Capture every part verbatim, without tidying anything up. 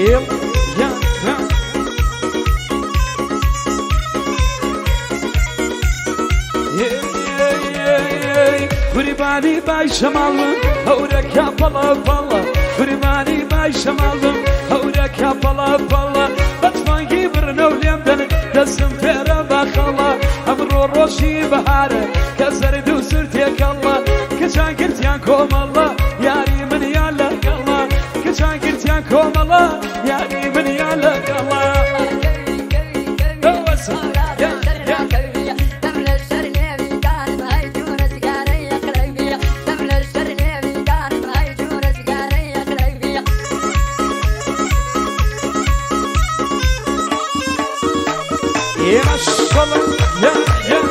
يلا يا يا قرباني باي شمالم هورك يا بلا بلا قرباني باي شمالم هورك يا بلا بلا بتفانجي برنو ليمدن دسم فيرا بخلا امرو روشي بهاره كسر دو سرتك الله كشان قلت يانكم الله ياري من يالك الله كشان قلت يانكم الله ياري من يالك الله يا ما شاء الله يا يا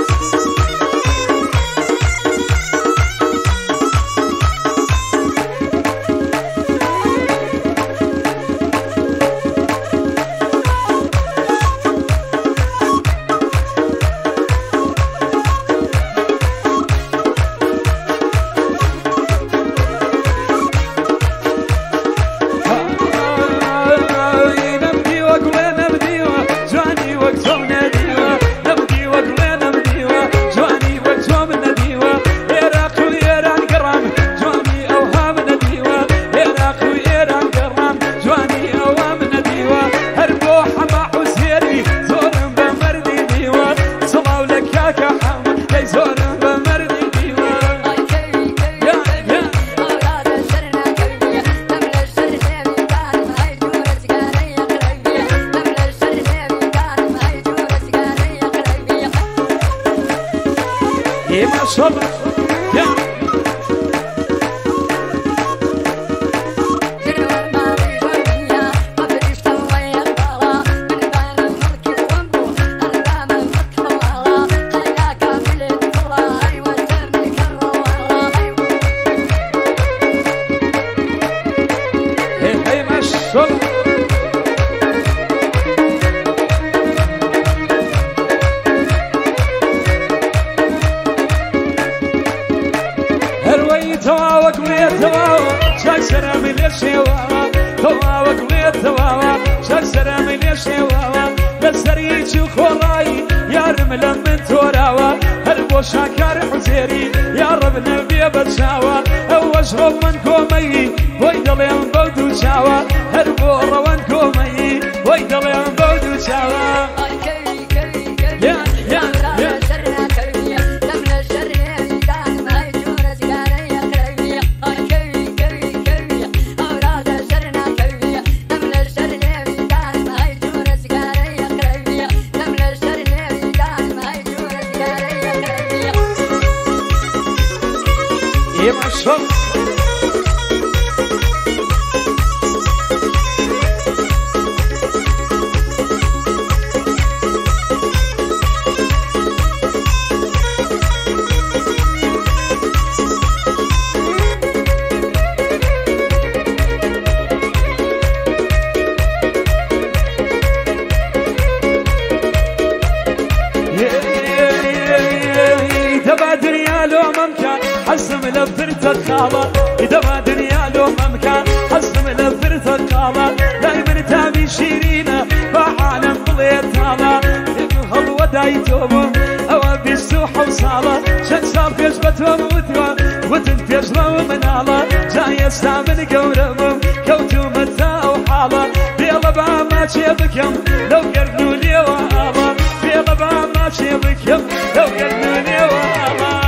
ما شاء الله يا هي ما شاء الله تواوك ويا تواوا شاك سلام الشيواوا تواوك ويا تواوا شاك سلام الشيواوا لسريج وخوراي يا رمل من توراوا هلبو شاكر حزيري يا رب نبي بتشاوا واشرب من كومي ويدل يوم بودو شاوا هلبو روان كومي ويدل يوم بودو شاوا يا يا يا يا ما شاء الله تبع دنيا لو ممكن حزم لفرت الخابة إذا ما دنيا لو ممكن حزم لفرت الخابة دايما تابي شيرينة بعالم بليت هذا هل ودايتهم أو بيسوح وصالة شن صار يجبتهم وتوا وتنتج لو من الله جاي يستعمل قوربهم كوتو متى وحالة بيلا بقى ما تشيبكم لو قرنوا لي وآبا بيلا بقى ما تشيبكم لو قرنوا لي وآبا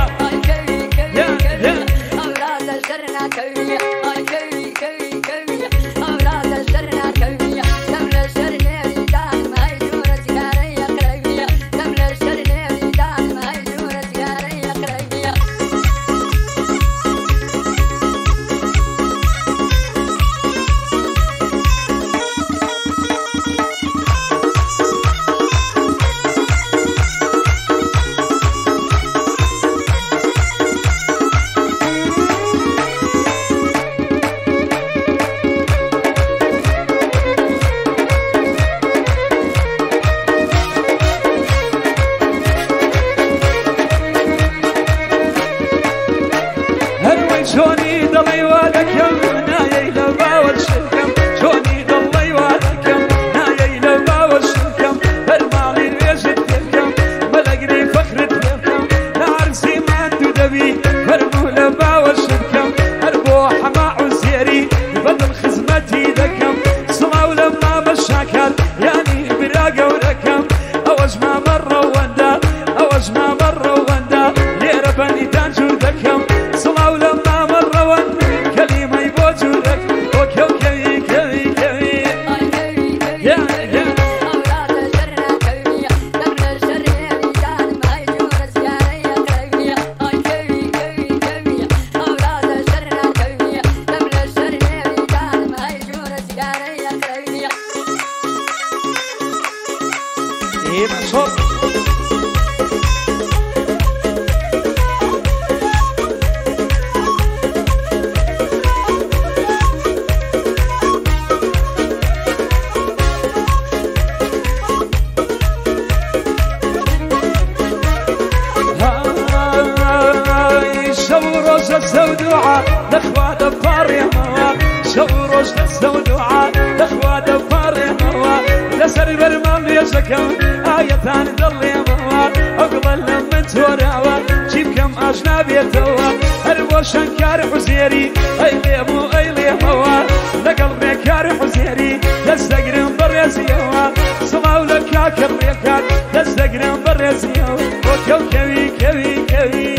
موا شوروش دستو دعاء اخوة دفاري موا لسر برمام يشكم آيتان ضلي موا اقبل لمن تورعوا جيب كم اشنا بيتوا هربو شنكار حزيري اي ليمو اي ليموا لقلبي كار حزيري دستقرم بريزيوا صلاو لك يا كريكات دستقرم بريزيوا وكو كوي كوي كوي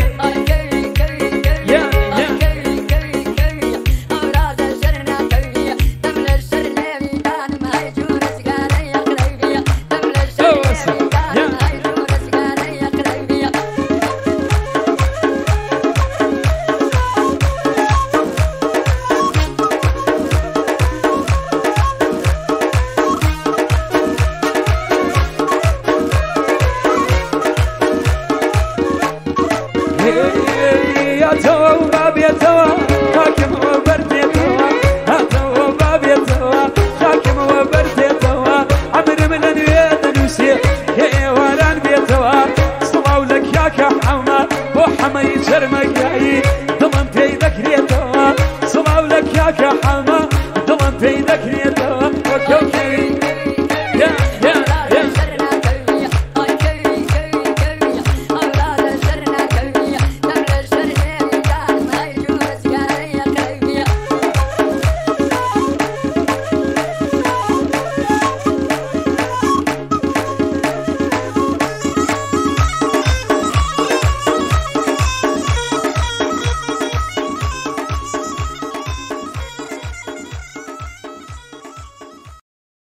يا توا وباب يا توا حاكم وبرد يا توا يا توا وباب يا توا حاكم وبرد يا توا عمر من الويد نسير يا ولان بيا توا صلاو لك يا كحما وحما يجرمك يا ضمن تيدك يا توا صلاو لك يا كحما ضمن تيدك يا توا